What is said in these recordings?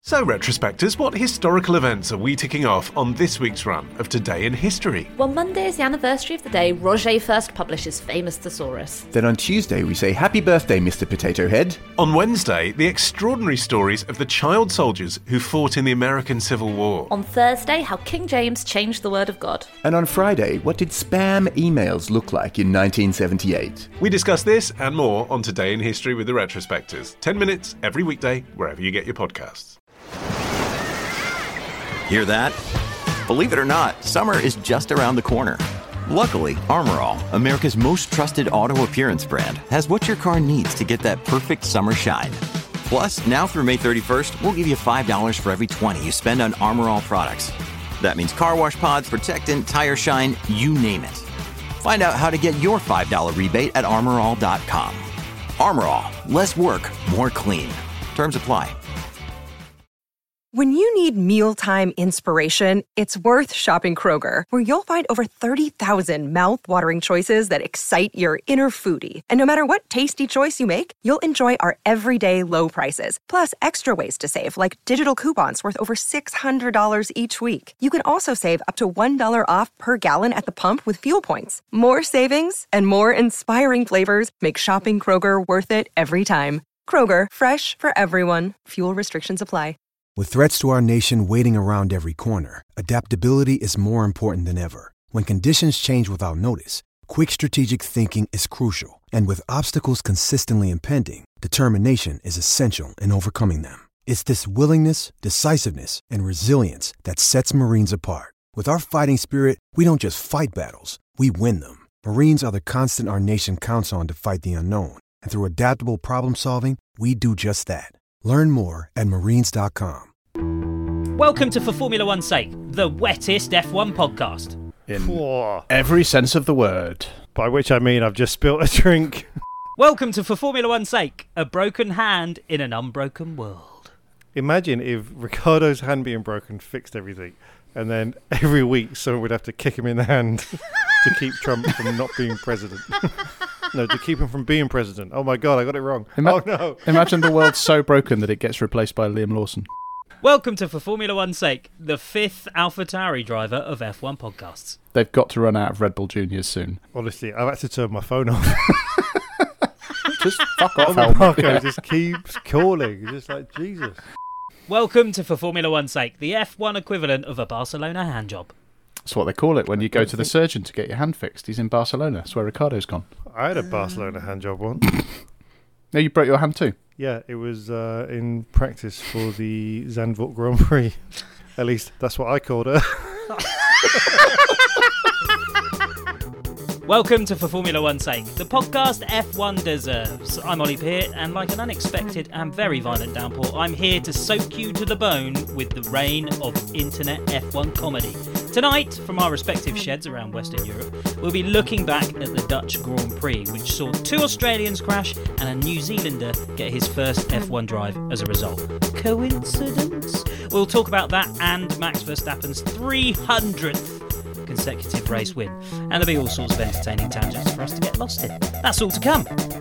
So, retrospectors, what historical events are we ticking off on this week's run of Today in History? Well, Monday is the anniversary of the day Roget first published his famous Thesaurus. Then on Tuesday we say happy birthday, Mr. Potato Head. On Wednesday, the extraordinary stories of the child soldiers who fought in the American Civil War. On Thursday, how King James changed the word of God. And on Friday, what did spam emails look like in 1978? We discuss this and more on Today in History with the Retrospectors. 10 minutes every weekday, wherever you get your podcasts. Hear that? Believe it or not, summer is just around the corner. Luckily, Armor All, America's most trusted auto appearance brand, has what your car needs to get that perfect summer shine. Plus, now through May 31st, we'll give you $5 for every $20 you spend on Armor All products. That means car wash pods, protectant, tire shine, you name it. Find out how to get your $5 rebate at armorall.com. Armor All, less work, more clean. Terms apply. When you need mealtime inspiration, it's worth shopping Kroger, where you'll find over 30,000 mouth-watering choices that excite your inner foodie. And no matter what tasty choice you make, you'll enjoy our everyday low prices, plus extra ways to save, like digital coupons worth over $600 each week. You can also save up to $1 off per gallon at the pump with fuel points. More savings and more inspiring flavors make shopping Kroger worth it every time. Kroger, fresh for everyone. Fuel restrictions apply. With threats to our nation waiting around every corner, adaptability is more important than ever. When conditions change without notice, quick strategic thinking is crucial. And with obstacles consistently impending, determination is essential in overcoming them. It's this willingness, decisiveness, and resilience that sets Marines apart. With our fighting spirit, we don't just fight battles, we win them. Marines are the constant our nation counts on to fight the unknown. And through adaptable problem solving, we do just that. Learn more at marines.com. Welcome to For Formula One's Sake, the wettest F1 podcast. In every sense of the word. By which I mean I've just spilt a drink. Welcome to For Formula One's Sake, a broken hand in an unbroken world. Imagine if Ricciardo's hand being broken fixed everything, and then every week someone would have to kick him in the hand to keep Trump from not being president. No, to keep him from being president. Oh my God, I got it wrong. Oh no. Imagine the world's so broken that it gets replaced by Liam Lawson. Welcome to For Formula One's Sake, the fifth AlphaTauri driver of F1 podcasts. They've got to run out of Red Bull Juniors soon. Honestly, I've had to turn my phone off. Just fuck off, Marco just keeps calling. It's just like, Jesus. Welcome to For Formula One's Sake, the F1 equivalent of a Barcelona handjob. That's what they call it when you go to the surgeon to get your hand fixed. He's in Barcelona. That's where Ricardo's gone. I had a Barcelona hand job once. No, you broke your hand too? Yeah, it was in practice for the Zandvoort Grand Prix. At least that's what I called her. Welcome to For Formula One's Sake, the podcast F1 deserves. I'm Ollie Peart, and like an unexpected and very violent downpour, I'm here to soak you to the bone with the rain of internet F1 comedy. Tonight, from our respective sheds around Western Europe, we'll be looking back at the Dutch Grand Prix, which saw 2 Australians crash and a New Zealander get his first F1 drive as a result. Coincidence? We'll talk about that and Max Verstappen's 300th consecutive race win, and there'll be all sorts of entertaining tangents for us to get lost in. That's all to come.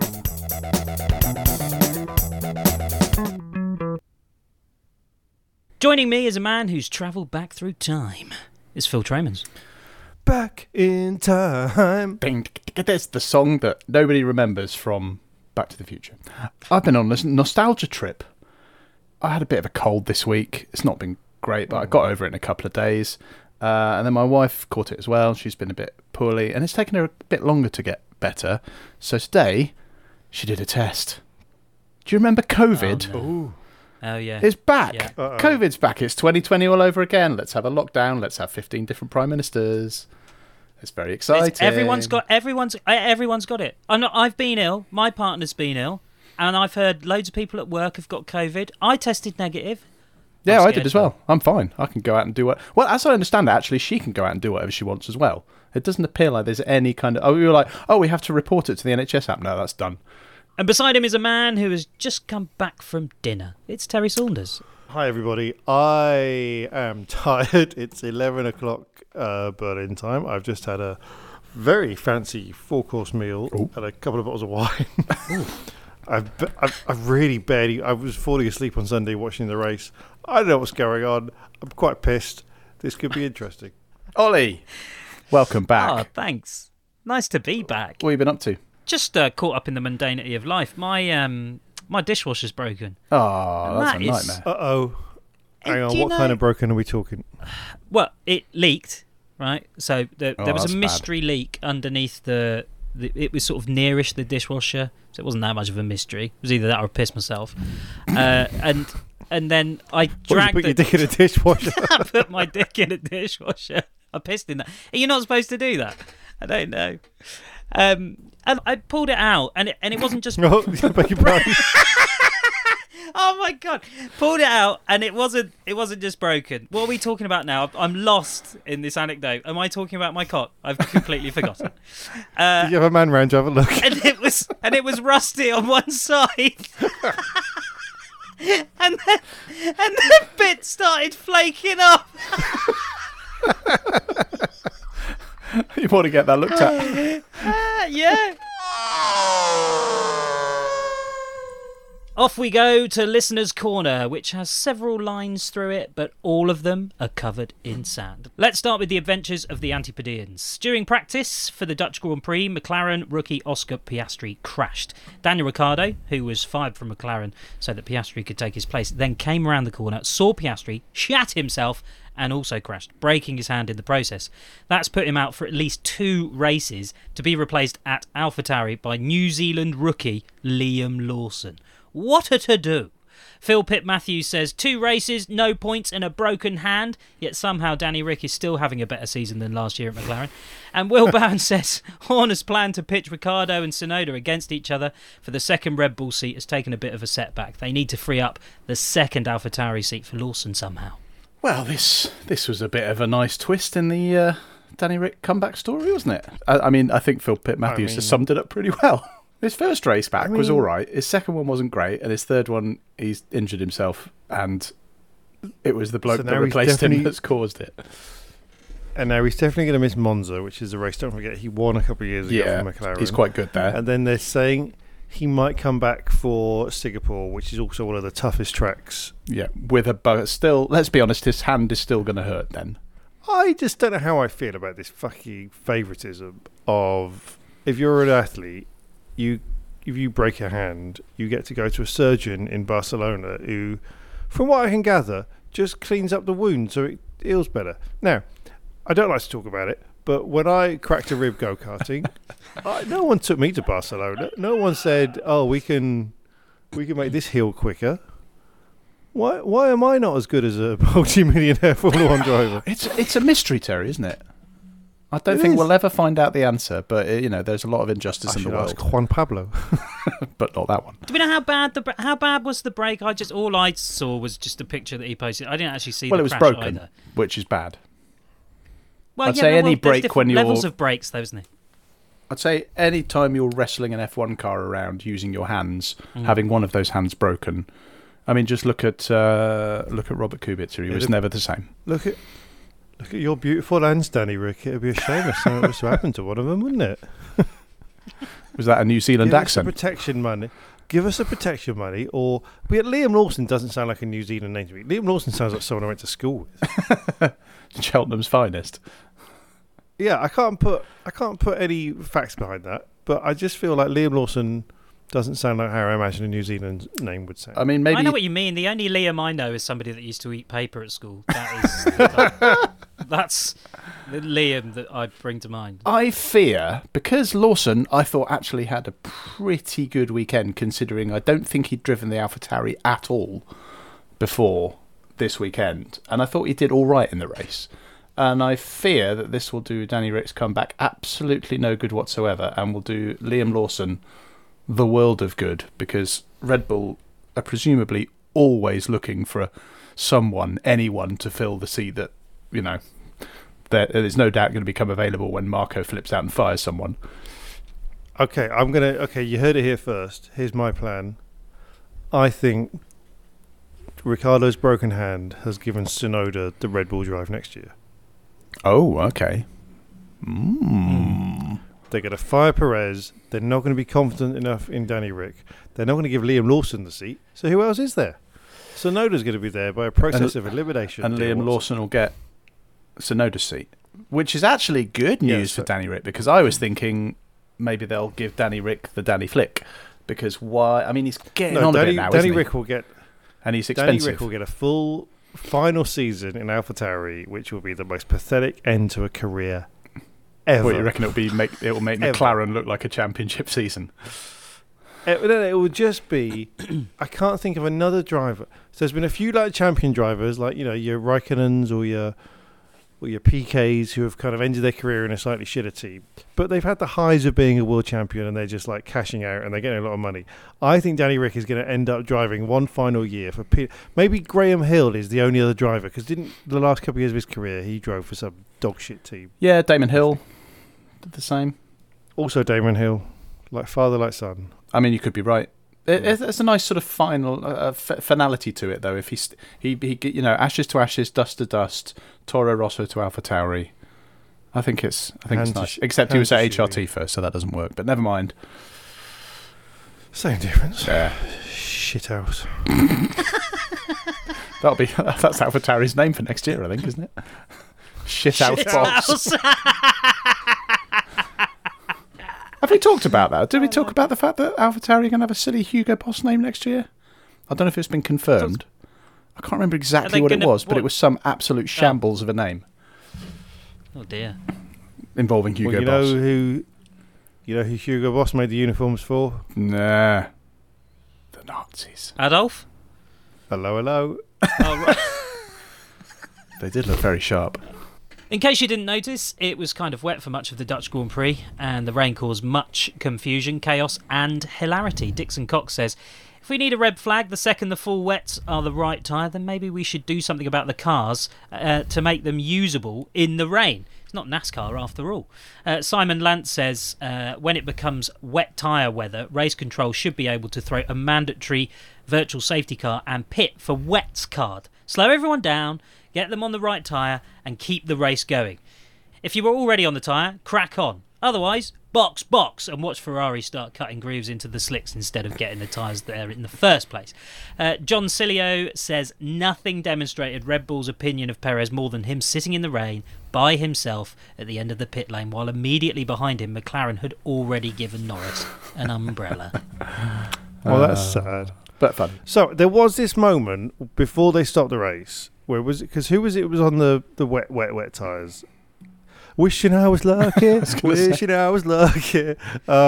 Joining me is a man who's travelled back through time. It's Phil Tremans. Back in time. There's the song that nobody remembers from Back to the Future. I've been on this nostalgia trip. I had a bit of a cold this week. It's not been great, but I got over it in a couple of days. And then my wife caught it as well. She's been a bit poorly, and it's taken her a bit longer to get better. So today, she did a test. Do you remember COVID? Oh, no. Oh yeah. It's back. Yeah. COVID's back. It's 2020 all over again. Let's have a lockdown. Let's have 15 different prime ministers. It's very exciting. Everyone's got it. I've been ill. My partner's been ill, and I've heard loads of people at work have got COVID. I tested negative. Yeah, I did as well. I'm fine. I can go out and do what... Well, as I understand it, actually, she can go out and do whatever she wants as well. It doesn't appear like there's any kind of... Oh, you're like, we have to report it to the NHS app. No, that's done. And beside him is a man who has just come back from dinner. It's Terry Saunders. Hi, everybody. I am tired. It's 11 o'clock Berlin time. I've just had a very fancy 4-course meal and a couple of bottles of wine. I've really barely. I was falling asleep on Sunday watching the race. I don't know what's going on. I'm quite pissed. This could be interesting. Ollie, welcome back. Oh, thanks. Nice to be back. What have you been up to? Just caught up in the mundanity of life. My dishwasher's broken. Oh, that's a nightmare. Uh-oh. Hang on, what kind of broken are we talking? Well, it leaked, right? So there was a mystery leak underneath the. It was sort of nearish the dishwasher, so it wasn't that much of a mystery. It was either that or I pissed myself. And then I dragged. Put your dick in a dishwasher. I put my dick in a dishwasher. I pissed in that. You're not supposed to do that. I don't know. And I pulled it out, and it wasn't just. Oh, beg your pardon. Oh my god! Pulled it out, and it wasn't just broken. What are we talking about now? I'm lost in this anecdote. Am I talking about my cock? I've completely forgotten. Did you have a man round to have a look? And it was rusty on one side. and then bits started flaking up. You want to get that looked at? Yeah. Off we go to Listener's Corner, which has several lines through it, but all of them are covered in sand. Let's start with the adventures of the Antipodeans. During practice for the Dutch Grand Prix, McLaren rookie Oscar Piastri crashed. Daniel Ricciardo, who was fired from McLaren so that Piastri could take his place, then came around the corner, saw Piastri, shat himself, and also crashed, breaking his hand in the process. That's put him out for at least 2 races, to be replaced at AlphaTauri by New Zealand rookie Liam Lawson. What a to-do. Phil Pitt Matthews says 2 races, no points and a broken hand, yet somehow Danny Rick is still having a better season than last year at McLaren. And Will Bowen says Horner's plan to pitch Ricciardo and Tsunoda against each other for the second Red Bull seat has taken a bit of a setback. They need to free up the second AlphaTauri seat for Lawson somehow. Well, this was a bit of a nice twist in the Danny Rick comeback story, wasn't it? I mean, I think Phil Pitt Matthews has summed it up pretty well. His first race back was all right. His second one wasn't great, and his third one, he's injured himself, and it was the bloke that replaced him that's caused it. And now he's definitely going to miss Monza, which is a race. Don't forget, he won a couple of years ago for McLaren. He's quite good there. And then they're saying he might come back for Singapore, which is also one of the toughest tracks. Yeah, with a but still, let's be honest, his hand is still going to hurt then. I just don't know how I feel about this fucking favouritism of, if you're an athlete, if you break your hand, you get to go to a surgeon in Barcelona who, from what I can gather, just cleans up the wound so it heals better. Now, I don't like to talk about it, but when I cracked a rib go-karting, no one took me to Barcelona. No one said, "Oh, we can make this heal quicker." Why am I not as good as a multi-millionaire Formula 1 driver? It's a mystery, Terry, isn't it? I don't think we'll ever find out the answer, but there's a lot of injustice in the world. Ask Juan Pablo, but not that one. Do we know how bad was the break? All I saw was just a picture that he posted. I didn't actually see. Well, the it was crash broken, either. Which is bad. Well, I'd say any break when you're levels of breaks, though, isn't it? I'd say any time you're wrestling an F1 car around using your hands, having one of those hands broken. I mean, just look at Robert Kubica. He was never the same. Look at your beautiful hands, Danny Rick. It'd be a shame if something was to happen to one of them, wouldn't it? Was that a New Zealand accent? Give us a protection money, or Liam Lawson doesn't sound like a New Zealand name to me. Liam Lawson sounds like someone I went to school with. Cheltenham's finest. Yeah, I can't put any facts behind that, but I just feel like Liam Lawson doesn't sound like how I imagine a New Zealand name would sound. I mean, maybe I know what you mean. The only Liam I know is somebody that used to eat paper at school. That's the Liam that I bring to mind. I fear, because Lawson, I thought, actually had a pretty good weekend, considering I don't think he'd driven the AlphaTauri at all before this weekend, and I thought he did all right in the race. And I fear that this will do Danny Rick's comeback absolutely no good whatsoever, and will do Liam Lawson the world of good, because Red Bull are presumably always looking for anyone to fill the seat that, there's no doubt going to become available when Marco flips out and fires someone. Okay, you heard it here first. Here's my plan. I think Ricciardo's broken hand has given Tsunoda the Red Bull drive next year. Oh, okay. They're going to fire Perez. They're not going to be confident enough in Danny Rick. They're not going to give Liam Lawson the seat. So who else is there? Sonoda's going to be there by a process of elimination. And Liam Lawson will get Sonoda's seat, which is actually good news for Danny Rick, because I was thinking maybe they'll give Danny Rick the Danny Flick, because why? I mean, he's getting on a bit now, Danny isn't he? Rick will get, and he's expensive. Danny Rick will get a full final season in AlphaTauri, which will be the most pathetic end to a career ever. What, you reckon it will make McLaren look like a championship season? It will just be. I can't think of another driver. So there's been a few like champion drivers, like your Raikkonens or your PKs, who have kind of ended their career in a slightly shitter team, but they've had the highs of being a world champion, and they're just like cashing out, and they're getting a lot of money. I think Danny Rick is going to end up driving one final year for maybe Graham Hill is the only other driver, because didn't the last couple of years of his career he drove for some dog shit team? Yeah, Damon Hill did the same. Also Damon Hill, like father, like son. I mean, you could be right. It's a nice sort of final finality to it, though. If he ashes to ashes, dust to dust, Toro Rosso to AlphaTauri. I think it's nice. Except he was at HRT first, so that doesn't work. But never mind. Same difference. Yeah. Shithouse. That's AlphaTauri's name for next year, I think, isn't it? Shithouse box. Have we talked about that? Did we talk about the fact that AlphaTauri are going to have a silly Hugo Boss name next year? I don't know if it's been confirmed. I can't remember exactly what it was, but it was some absolute shambles of a name. Oh dear. Involving Hugo Boss. You know who Hugo Boss made the uniforms for? Nah. The Nazis. Adolf? Hello. Oh, right. They did look very sharp. In case you didn't notice, it was kind of wet for much of the Dutch Grand Prix, and the rain caused much confusion, chaos and hilarity. Dixon Cox says, if we need a red flag the second the full wets are the right tyre, then maybe we should do something about the cars to make them usable in the rain. It's not NASCAR after all. Simon Lantz says, when it becomes wet tyre weather, race control should be able to throw a mandatory virtual safety car and pit for wets card. Slow everyone down, get them on the right tyre and keep the race going. If you were already on the tyre, crack on. Otherwise, box, and watch Ferrari start cutting grooves into the slicks instead of getting the tyres there in the first place. John Cilio says nothing demonstrated Red Bull's opinion of Perez more than him sitting in the rain by himself at the end of the pit lane, while immediately behind him McLaren had already given Norris an umbrella. Well, that's sad. But fun. So there was this moment before they stopped the race. Where was it? Because who was it? It was on the wet tyres. Wishing I was lucky. Wishing I was lucky.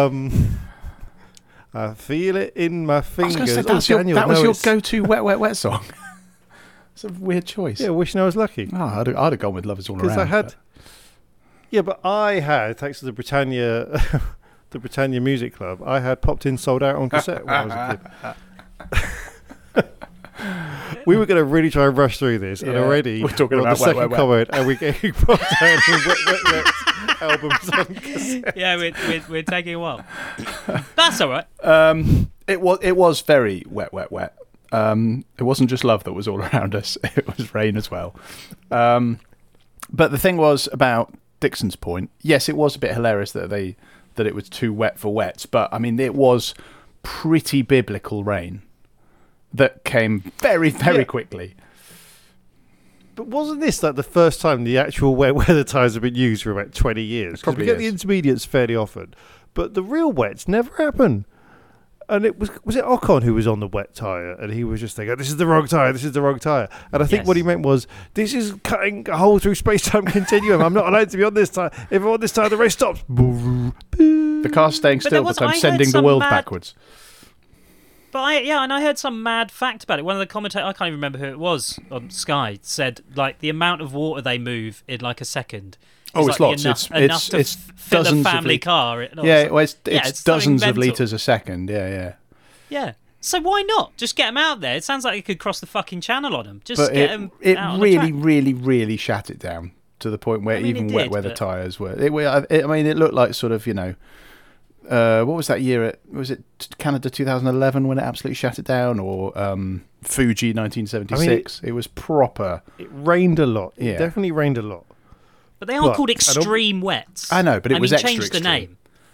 I feel it in my fingers. That was your go-to wet song. It's a weird choice. Yeah, wishing I was lucky. Oh, I'd have gone with Love Is All Around. But I had, thanks to the Britannia, the Britannia Music Club, I had Popped In Sold Out on cassette when I was a kid. We were going to really try and rush through this, and already we're talking about the second comment, and we're getting popped down in wet albums on cassette. Yeah, we're taking a while. That's all right. It was very wet. It wasn't just love that was all around us; it was rain as well. But the thing was about Dixon's point. Yes, it was a bit hilarious that it was too wet for wets, but I mean it was pretty biblical rain that came very, very quickly. But wasn't this like the first time the actual wet weather tyres have been used for about 20 years? Because we get the intermediates fairly often, but the real wets never happen. And it was it Ocon who was on the wet tyre, and he was just thinking, this is the wrong tyre, And I think what he meant was, this is cutting a hole through space-time continuum. I'm not allowed to be on this tyre. If I'm on this tyre, the race stops. The car's staying still, but I'm sending the world backwards. But I heard some mad fact about it. One of the commentators, I can't even remember who it was on Sky, said like the amount of water they move in like a second. It's lots. Enough to fit dozens a family car. It's dozens of litres a second. Yeah. So why not just get them out there? It sounds like you could cross the fucking channel on them. Just but get them. It out really, on the track. really, really shat it down to the point where even wet weather tyres were. It looked like sort of what was that year? Was it Canada 2011 when it absolutely shut it down, or Fuji 1976? It was proper. It rained a lot. It definitely rained a lot. But they are called extreme wets. I know, but it was extra changed extreme. the name.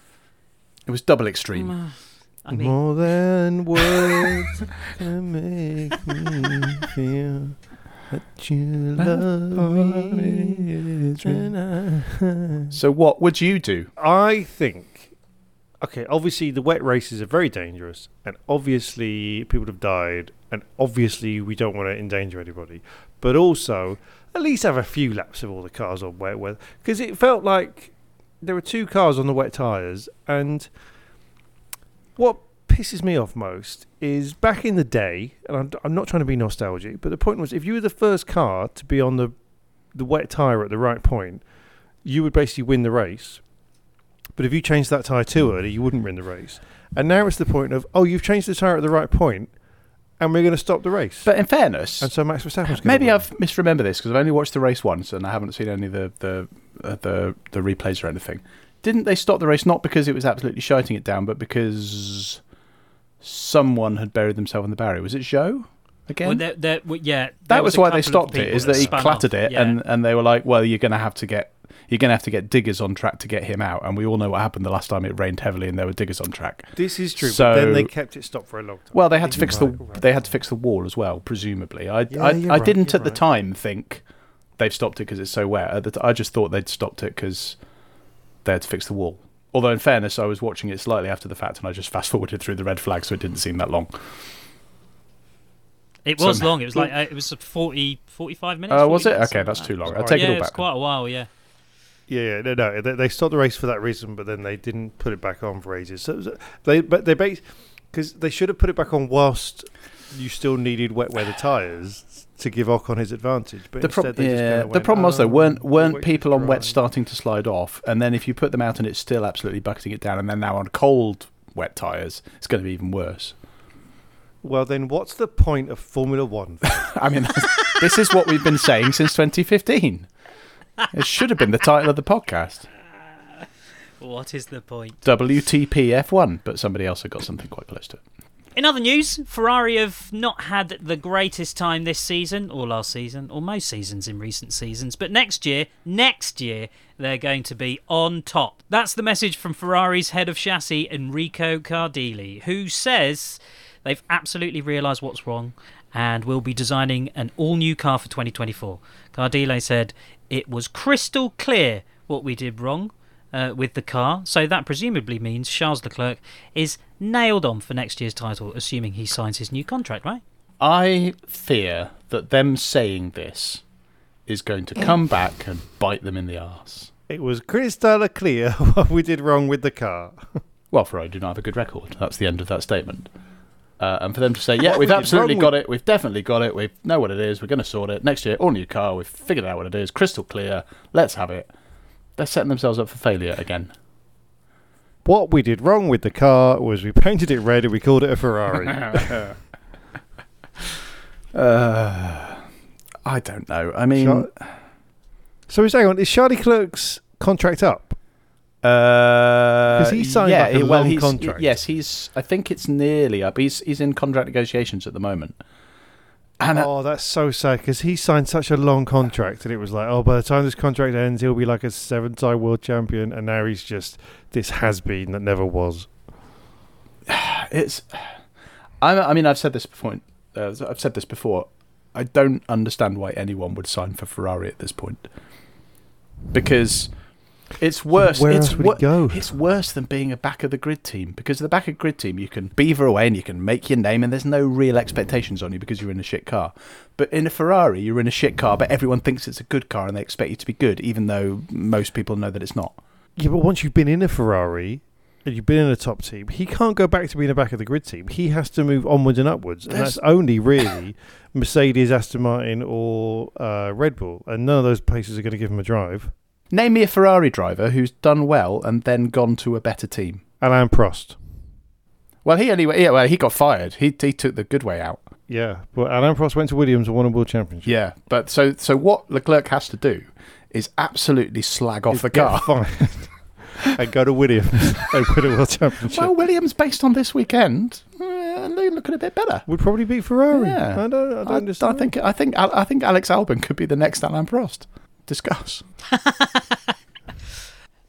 It was double extreme. I mean, More than words can make me feel that you love me. So what would you do? I think, okay, obviously the wet races are very dangerous, and obviously people have died, and obviously we don't want to endanger anybody, but also at least have a few laps of all the cars on wet weather, because it felt like there were 2 cars on the wet tyres, and what pisses me off most is back in the day, and I'm not trying to be nostalgic, but the point was if you were the first car to be on the wet tyre at the right point, you would basically win the race. But if you changed that tyre too early, you wouldn't win the race. And now it's the point of, you've changed the tyre at the right point, and we're going to stop the race. But in fairness, and so Max Verstappen's going to maybe win. I've misremembered this because I've only watched the race once and I haven't seen any of the replays or anything. Didn't they stop the race not because it was absolutely shiting it down, but because someone had buried themselves in the barrier? Was it Zhou again? That was why they stopped it. Is that he clattered it, and they were like, "Well, you're going to have to get diggers on track to get him out." And we all know what happened the last time it rained heavily and there were diggers on track. This is true. So, but then they kept it stopped for a long time. Well, they had to fix the wall as well, presumably. I didn't at the time think they've stopped it because it's so wet. I just thought they'd stopped it because they had to fix the wall. Although, in fairness, I was watching it slightly after the fact and I just fast-forwarded through the red flag, so it didn't seem that long. It was long. It was like it was 40, 45 minutes. Was it? minutes, Okay, that's too long. I'll Yeah, take it all it was back. quite a while, yeah. Yeah, no. They stopped the race for that reason, but then they didn't put it back on for ages. So because they should have put it back on whilst you still needed wet weather tyres to give Ocon his advantage. But The problem was though, weren't people on wet starting to slide off, and then if you put them out and it's still absolutely bucketing it down, and then now on cold wet tyres, it's going to be even worse. Well, then what's the point of Formula One? I mean, this is what we've been saying since 2015. It should have been the title of the podcast. What is the point? WTP F1, but somebody else had got something quite close to it. In other news, Ferrari have not had the greatest time this season, or last season, or most seasons in recent seasons. But next year, they're going to be on top. That's the message from Ferrari's head of chassis, Enrico Cardilli, who says they've absolutely realised what's wrong and will be designing an all-new car for 2024. Cardilli said, "It was crystal clear what we did wrong with the car, so that presumably means Charles Leclerc is nailed on for next year's title, assuming he signs his new contract, right?" I fear that them saying this is going to come back and bite them in the arse. It was crystal clear what we did wrong with the car. Well, Ferrari do not have a good record. That's the end of that statement. And for them to say, yeah, we've absolutely got it, we've definitely got it, we know what it is, we're going to sort it. Next year, all new car, we've figured out what it is, crystal clear, let's have it. They're setting themselves up for failure again. What we did wrong with the car was we painted it red and we called it a Ferrari. I don't know. I mean... So hang on, is Charlie Leclerc's contract up? Because he signed a long contract. Yes, I think it's nearly up. He's in contract negotiations at the moment. And that's so sad because he signed such a long contract, and it was like, by the time this contract ends, he'll be like a 7-time world champion, and now he's just this has-been that never was. I mean, I've said this before. I don't understand why anyone would sign for Ferrari at this point, because it's worse. Where else would it go? It's worse than being a back of the grid team, because the back of the grid team you can beaver away and you can make your name, and there's no real expectations on you because you're in a shit car. But in a Ferrari, you're in a shit car, but everyone thinks it's a good car and they expect you to be good, even though most people know that it's not. Yeah, but once you've been in a Ferrari and you've been in a top team, he can't go back to being a back of the grid team. He has to move onwards and upwards, and that's only really Mercedes, Aston Martin, or Red Bull, and none of those places are going to give him a drive. Name me a Ferrari driver who's done well and then gone to a better team. Alain Prost. Well, he got fired. He took the good way out. Yeah, but Alain Prost went to Williams and won a world championship. Yeah, but so what Leclerc has to do is absolutely slag off the car. And go to Williams and win a world championship. Well, Williams, based on this weekend, looking a bit better. Would probably beat Ferrari. Yeah. I don't understand. I think Alex Albon could be the next Alain Prost. Discuss.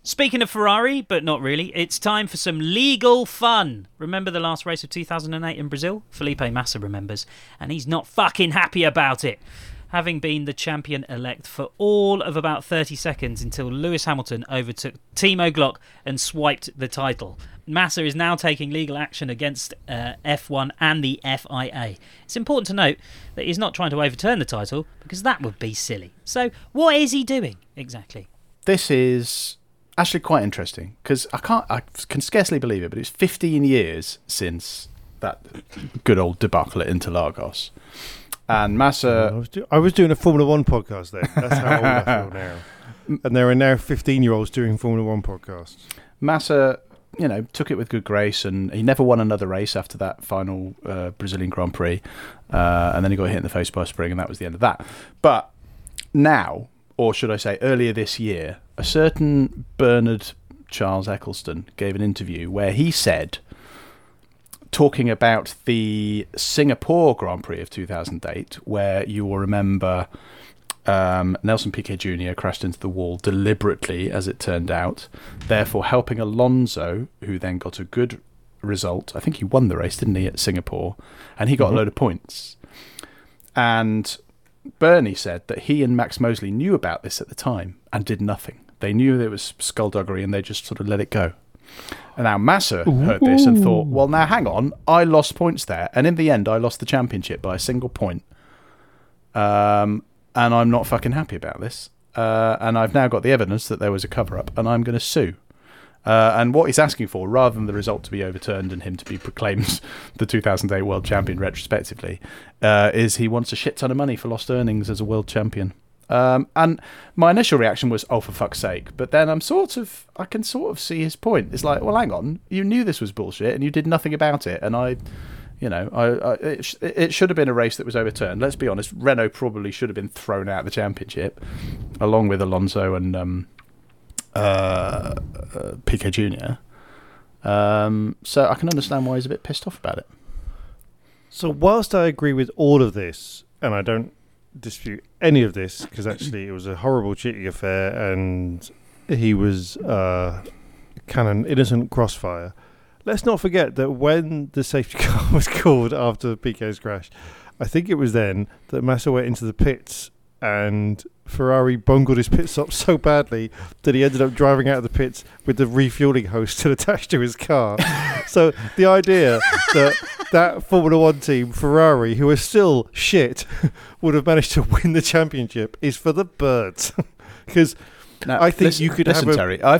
Speaking of Ferrari, but not really, it's time for some legal fun. Remember the last race of 2008 in Brazil? Felipe Massa remembers, and he's not fucking happy about it. Having been the champion-elect for all of about 30 seconds until Lewis Hamilton overtook Timo Glock and swiped the title. Massa is now taking legal action against F1 and the FIA. It's important to note that he's not trying to overturn the title, because that would be silly. So what is he doing exactly? This is actually quite interesting, because I can scarcely believe it, but it's 15 years since that good old debacle at Interlagos. And Massa... I was doing a Formula One podcast then. That's how old I feel now. And there are now 15-year-olds doing Formula One podcasts. Massa, took it with good grace, and he never won another race after that final Brazilian Grand Prix. And then he got hit in the face by a spring, and that was the end of that. But now, or should I say earlier this year, a certain Bernard Charles Eccleston gave an interview where he said, talking about the Singapore Grand Prix of 2008, where you will remember Nelson Piquet Jr. crashed into the wall deliberately, as it turned out, therefore helping Alonso, who then got a good result. I think he won the race, didn't he, at Singapore? And he got a load of points. And Bernie said that he and Max Mosley knew about this at the time and did nothing. They knew there was skullduggery and they just sort of let it go. And now Massa heard this and thought, well, now hang on, I lost points there, and in the end I lost the championship by a single point, and I'm not fucking happy about this, and I've now got the evidence that there was a cover-up, and I'm going to sue. And what he's asking for, rather than the result to be overturned and him to be proclaimed the 2008 world champion retrospectively, is he wants a shit ton of money for lost earnings as a world champion. And my initial reaction was, oh, for fuck's sake. But then I can sort of see his point. It's like, well, hang on, you knew this was bullshit and you did nothing about it. And it should have been a race that was overturned. Let's be honest, Renault probably should have been thrown out of the championship, along with Alonso and Piquet Jr. So I can understand why he's a bit pissed off about it. So whilst I agree with all of this, and I don't dispute any of this, because actually it was a horrible cheating affair and he was kind of innocent crossfire, let's not forget that when the safety car was called after Piquet's crash, I think it was then that Massa went into the pits and Ferrari bungled his pit stop so badly that he ended up driving out of the pits with the refueling hose still attached to his car. So the idea that Formula One team, Ferrari, who are still shit, would have managed to win the championship is for the birds. Because I think you could have Terry, No.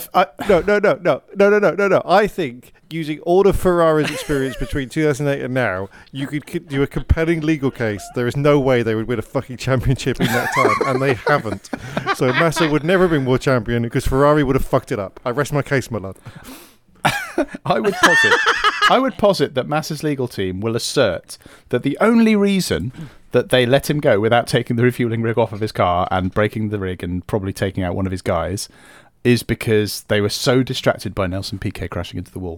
I think using all of Ferrari's experience between 2008 and now, you could do a compelling legal case. There is no way they would win a fucking championship in that time, and they haven't. So Massa would never have been world champion because Ferrari would have fucked it up. I rest my case, my lad. I would posit that Massa's legal team will assert that the only reason that they let him go without taking the refueling rig off of his car and breaking the rig and probably taking out one of his guys is because they were so distracted by Nelson Piquet crashing into the wall.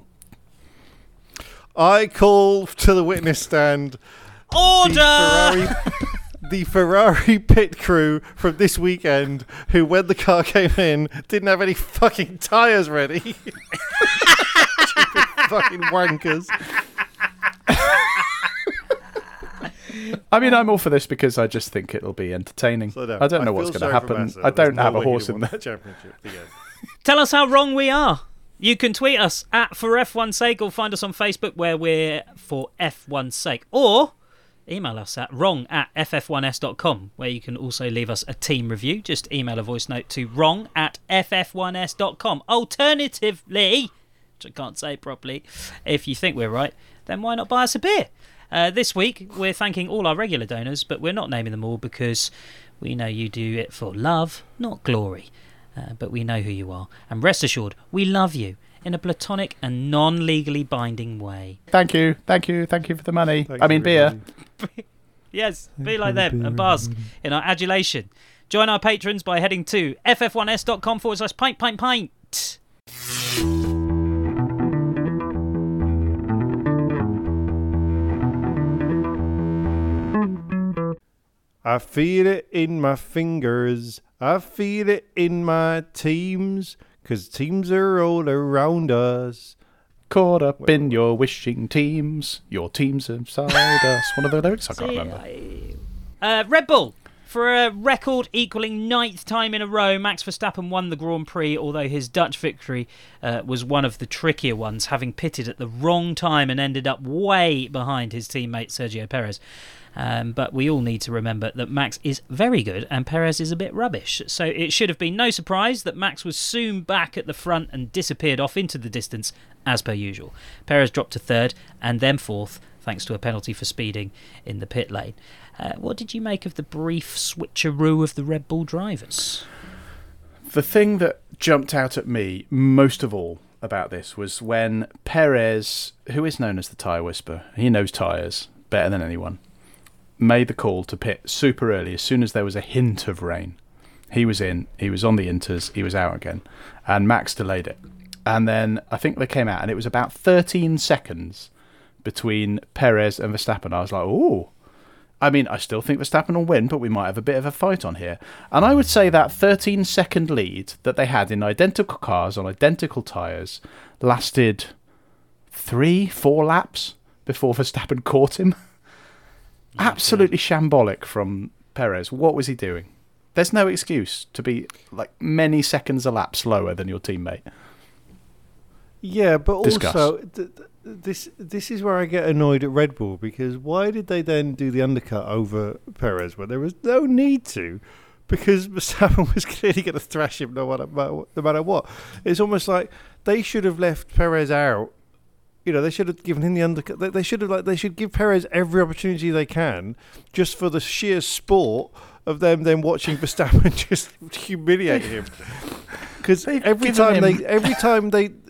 I call to the witness stand order the Ferrari pit crew from this weekend who, when the car came in, didn't have any fucking tyres ready. Stupid fucking wankers. I mean, I'm all for this because I just think it'll be entertaining. I don't know what's going to happen. I don't have a horse in that championship. Tell us how wrong we are. You can tweet us at For F1's Sake, or find us on Facebook where we're For F1's Sake, or email us at wrong@ff1s.com, where you can also leave us a team review. Just email a voice note to wrong@ff1s.com. Alternatively, which I can't say properly, if you think we're right, then why not buy us a beer? This week, we're thanking all our regular donors, but we're not naming them all because we know you do it for love, not glory. But we know who you are. And rest assured, we love you in a platonic and non-legally binding way. Thank you for the money. Beer. Yes, be like them and bask in our adulation. Join our patrons by heading to ff1s.com/pint. I feel it in my fingers. I feel it in my teams. because teams are all around us. Caught up in your wishing teams, your team's inside us. One of the lyrics I can't remember. Red Bull. For a record equaling 9th time in a row, Max Verstappen won the Grand Prix, although his Dutch victory was one of the trickier ones, having pitted at the wrong time and ended up way behind his teammate Sergio Perez. But we all need to remember that Max is very good and Perez is a bit rubbish. So it should have been no surprise that Max was soon back at the front and disappeared off into the distance as per usual. Perez dropped to 3rd and then 4th, thanks to a penalty for speeding in the pit lane. What did you make of the brief switcheroo of the Red Bull drivers? The thing that jumped out at me most of all about this was when Perez, who is known as the tyre whisperer, he knows tyres better than anyone, made the call to pit super early as soon as there was a hint of rain. He was in, he was on the inters, he was out again, and Max delayed it. And then I think they came out and it was about 13 seconds between Perez and Verstappen. I was like, ooh. I mean, I still think Verstappen will win, but we might have a bit of a fight on here. And I would say that 13-second lead that they had in identical cars on identical tyres lasted 3-4 laps before Verstappen caught him. Absolutely shambolic from Perez. What was he doing? There's no excuse to be like many seconds a lap slower than your teammate. Yeah, but Discuss. also this is where I get annoyed at Red Bull, because why did they then do the undercut over Perez when there was no need to? Because Verstappen was clearly going to thrash him no matter what. It's almost like they should have left Perez out. You know, they should have given him the undercut. They should give Perez every opportunity they can, just for the sheer sport of them then watching Verstappen just humiliate him. Because every time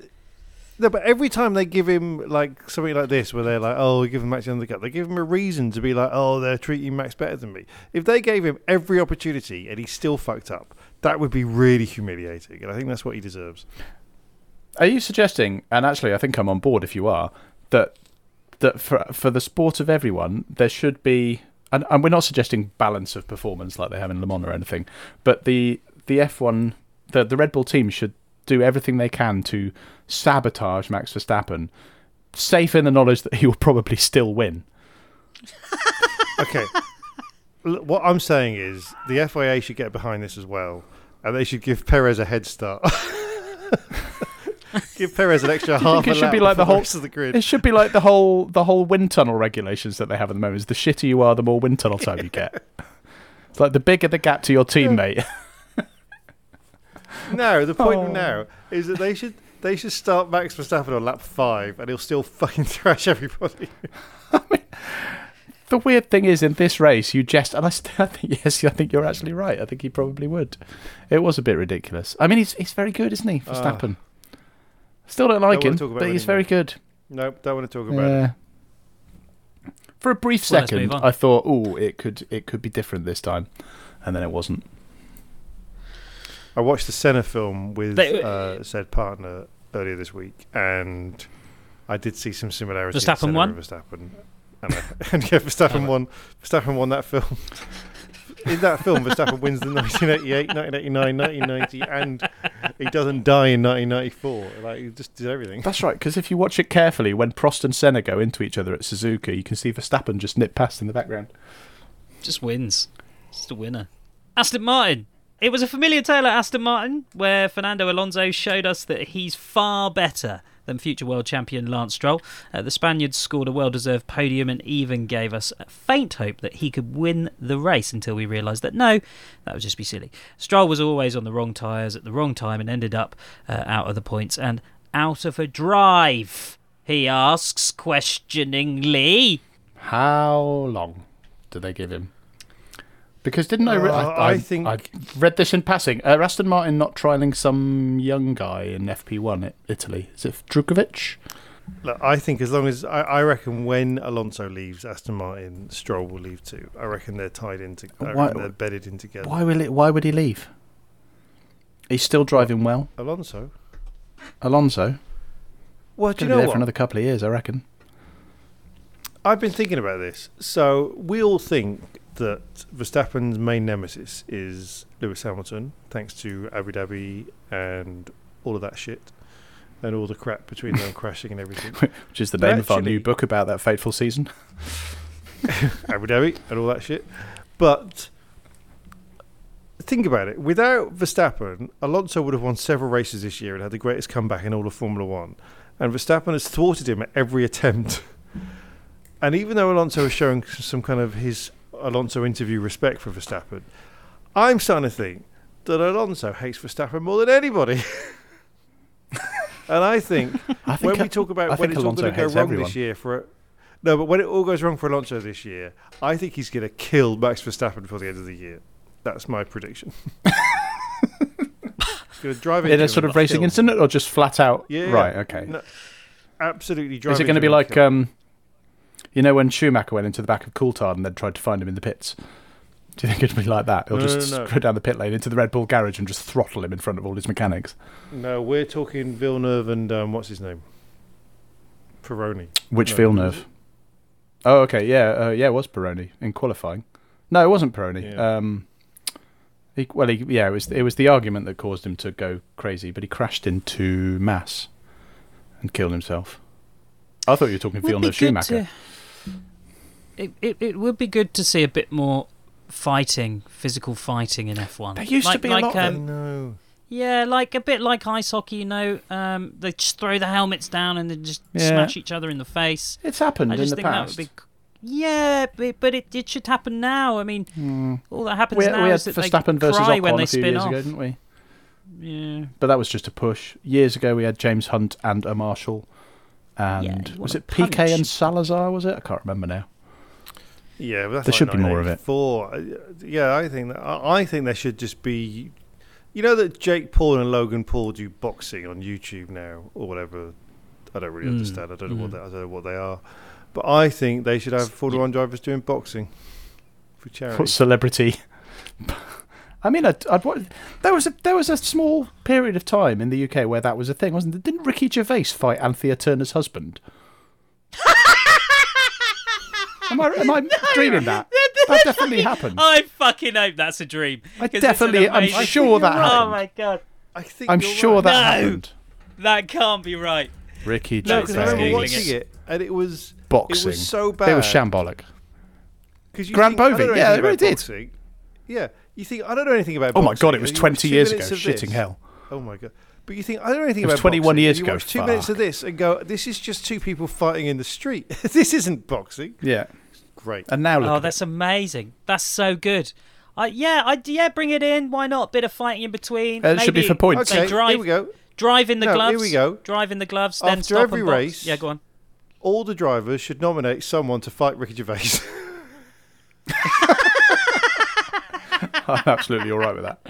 they give him like something like this, where they're like, "Oh, we give him Max the undercut," they give him a reason to be like, "Oh, they're treating Max better than me." If they gave him every opportunity and he still fucked up, that would be really humiliating, and I think that's what he deserves. Are you suggesting, and actually I think I'm on board if you are, that for the sport of everyone, there should be, and we're not suggesting balance of performance like they have in Le Mans or anything, but the F1, the Red Bull team should do everything they can to sabotage Max Verstappen, safe in the knowledge that he will probably still win. Okay. What I'm saying is the FIA should get behind this as well, and they should give Perez a head start. Give Perez an extra half a lap be like the rest of the grid. It should be like the whole wind tunnel regulations that they have at the moment. Is the shitter you are, the more wind tunnel time you get. It's like the bigger the gap to your teammate. No, the point now is that they should start Max Verstappen on lap 5 and he'll still fucking thrash everybody. I mean, the weird thing is, in this race, I think you're actually right. I think he probably would. It was a bit ridiculous. I mean, he's very good, isn't he, Verstappen? Still don't like him, but he's very good. Nope, don't want to talk about it. For a brief second, I thought, "Oh, it could be different this time," and then it wasn't. I watched the Senna film with said partner earlier this week, and I did see some similarities. Verstappen won. Verstappen, and yeah, Verstappen won. Verstappen won that film. In that film, Verstappen wins the 1988, 1989, 1990, and he doesn't die in 1994. Like, he just did everything. That's right, because if you watch it carefully, when Prost and Senna go into each other at Suzuka, you can see Verstappen just nip past in the background. Just wins. Just a winner. Aston Martin. It was a familiar tale at Aston Martin, where Fernando Alonso showed us that he's far better than future world champion Lance Stroll. The Spaniards scored a well-deserved podium and even gave us a faint hope that he could win the race, until we realised that no, that would just be silly. Stroll was always on the wrong tyres at the wrong time and ended up out of the points and out of a drive, he asks questioningly. How long did they give him? Because didn't I think I read this in passing. Aston Martin not trialling some young guy in FP1 at Italy. Is it Drukovic? Look, I think as long as I reckon when Alonso leaves Aston Martin, Stroll will leave too. I reckon they're tied in together. They're bedded in together. Why would he leave? He's still driving well. Alonso. Well, do you know what? For another couple of years, I reckon. I've been thinking about this. So we all think that Verstappen's main nemesis is Lewis Hamilton, thanks to Abu Dhabi and all of that shit and all the crap between them crashing and everything. Which is the name of our new book about that fateful season. Abu Dhabi and all that shit. But think about it. Without Verstappen, Alonso would have won several races this year and had the greatest comeback in all of Formula One. And Verstappen has thwarted him at every attempt. And even though Alonso is showing some kind of his Alonso interview respect for Verstappen, I'm starting to think that Alonso hates Verstappen more than anybody. And I think when we talk about when it's all going to go wrong this year but when it all goes wrong for Alonso this year, I think he's going to kill Max Verstappen before the end of the year. That's my prediction. He's going to drive in a sort of racing incident, or just flat out? Yeah. Right. Okay. No, absolutely. Drive. Is it going to be like when Schumacher went into the back of Coulthard and then tried to find him in the pits? Do you think it'd be like that? He'll just go down the pit lane into the Red Bull garage and just throttle him in front of all his mechanics? No, we're talking Villeneuve and what's his name? Peroni. Which Villeneuve? Oh, okay, yeah, it was Peroni in qualifying. No, it wasn't Peroni. Yeah. It was the argument that caused him to go crazy, but he crashed into Mass and killed himself. I thought you were talking Villeneuve Schumacher. It would be good to see a bit more physical fighting in F1. There used to be a lot. No. Yeah, a bit like ice hockey, they just throw the helmets down and then just smash each other in the face. It's happened in the past. But it should happen now. I mean, all that happens now is that Verstappen they versus cry Ocon when they a few spin years off. ago, didn't we? Yeah. But that was just a push. Years ago, we had James Hunt and a Marshall. And was it Piquet and Salazar, was it? I can't remember now. Yeah, but that's there should be more of it. Yeah, I think there should just be. You know that Jake Paul and Logan Paul do boxing on YouTube now or whatever. I don't really understand. I don't know what they are. But I think they should have Formula One drivers doing boxing for charity. What celebrity? I mean, there was a small period of time in the UK where that was a thing, wasn't there? Didn't Ricky Gervais fight Anthea Turner's husband? Am I dreaming that? That definitely happened. I fucking hope that's a dream. I'm sure that happened. Oh my god! I'm sure that happened. That can't be right. Ricky No, Gervais. because I remember watching it, and it was boxing. It was so bad. It was shambolic. Grant Bovey, yeah, it really did. Boxing. Yeah, you think I don't know anything about. Oh boxing. my god, it was 20 years ago. Shitting hell. Oh my god. But you think I don't know anything about. It was 21 boxing. years you ago. Watch 2 minutes of this and go, "This is just two people fighting in the street. This isn't boxing." Yeah, great. And now, look that's amazing. That's so good. Bring it in. Why not? Bit of fighting in between. It should be for points. Okay, here we go. Drive in the gloves. Here we go. Drive in the gloves. Then After stop every and box. race, Yeah, go on. All the drivers should nominate someone to fight Ricky Gervais. I'm absolutely all right with that.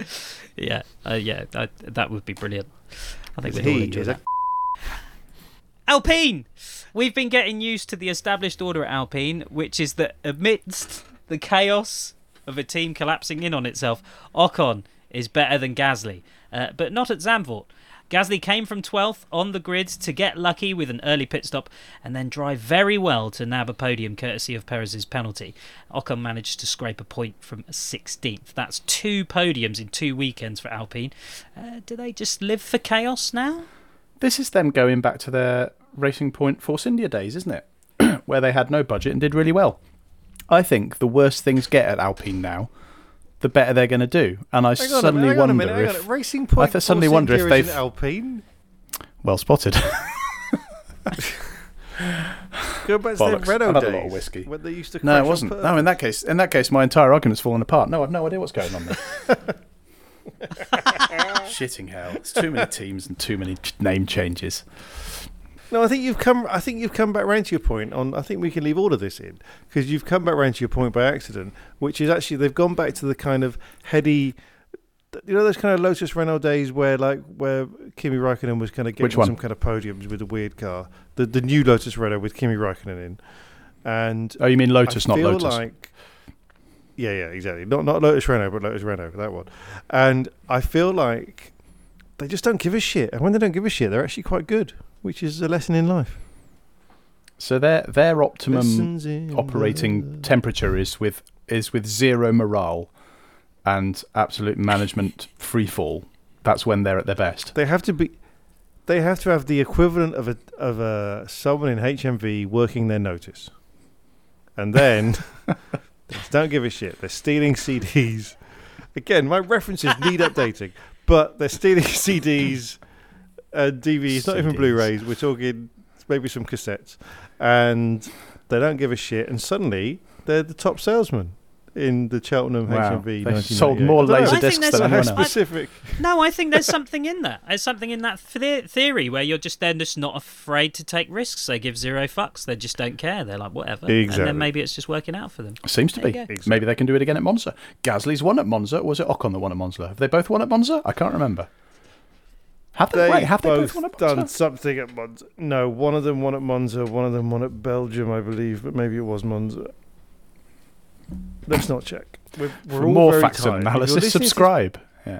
That would be brilliant. I think we'd all He enjoy is that. Alpine! We've been getting used to the established order at Alpine, which is that amidst the chaos of a team collapsing in on itself, Ocon is better than Gasly, but not at Zandvoort. Gasly came from 12th on the grid to get lucky with an early pit stop and then drive very well to nab a podium courtesy of Perez's penalty. Ocon managed to scrape a point from 16th. That's 2 podiums in 2 weekends for Alpine. Do they just live for chaos now? This is them going back to their Racing Point Force India days, isn't it? Where they had no budget and did really well. I think the worse things get at Alpine now, the better they're going to do. And I suddenly wonder if Racing Point suddenly wonder if they've Alpine. Well spotted. Go back to the Renault I've had days. a lot of whiskey. When they used to no, it wasn't. No, in that case, my entire argument's fallen apart. No, I've no idea what's going on there. Shitting hell! It's too many teams and too many name changes. No, I think you've come back round to your point on. I think we can leave all of this in because you've come back round to your point by accident, which is actually they've gone back to the kind of heady, those kind of Lotus Renault days where Kimi Raikkonen was kind of getting some kind of podiums with a weird car. The new Lotus Renault with Kimi Raikkonen in, and you mean Lotus, not Lotus? Yeah, exactly. Not Lotus Renault, but Lotus Renault, that one. And I feel like they just don't give a shit, and when they don't give a shit, they're actually quite good. Which is a lesson in life. So their optimum operating temperature is with zero morale and absolute management free fall that's when they're at their best. They have to have the equivalent of a someone in HMV working their notice, and then they just don't give a shit. They're stealing CDs. Again, my references need updating, but they're stealing CDs, DVDs, not even Blu-rays. We're talking maybe some cassettes, and they don't give a shit. And suddenly, they're the top salesman in the Cheltenham HMV. They sold more laser discs than anyone else. Specific. No, I think there's something in that. There's something in that theory where they're just not afraid to take risks. They give zero fucks. They just don't care. They're like, whatever. Exactly. And then maybe it's just working out for them. Seems to be. Exactly. Maybe they can do it again at Monza. Gasly's won at Monza. Or was it Ocon that won at Monza? Have they both won at Monza? I can't remember. Have they both won at Monza? Done something at Monza. No, one of them won at Monza. One of them won at Belgium, I believe, but maybe it was Monza. Let's not check. We're For all more very facts and tired. analysis, subscribe.